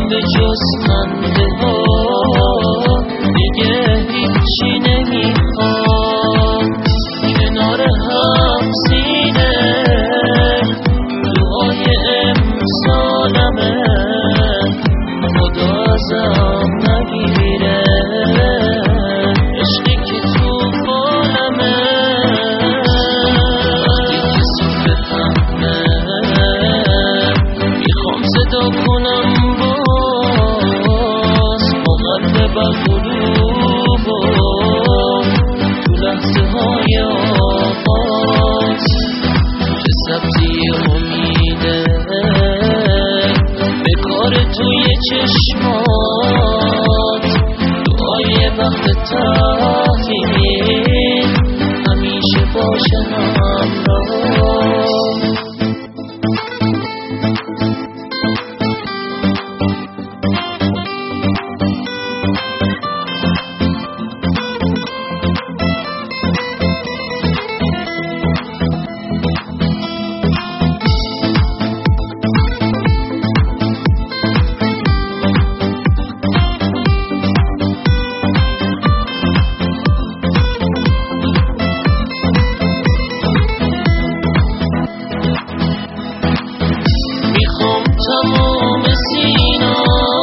به جز خنده ها دیگه هیچی نمیخواد. کنار هم سینه دعای امسالمه، خدا ازم نگیره عشقی که تو بالمه. وقتی که صبح فهمه میخوام صدا کنم باز با قلب بغروب و تو لحظه های آغاز چه سبزی امیده به کار توی چشمات. دعای وقت تحریم همیشه باشه همراه. تمام سینا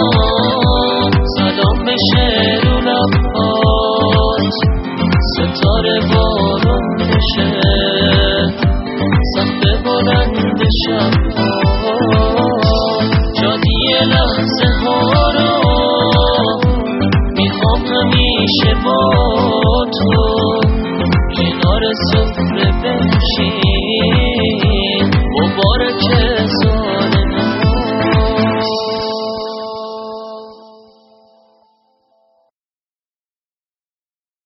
سلام بشه رو لبات، ستاره بارون بشه سقف بلند شبها. شادی لحظه ها رو میخوام همیشه با تو کنار سفره بنشین.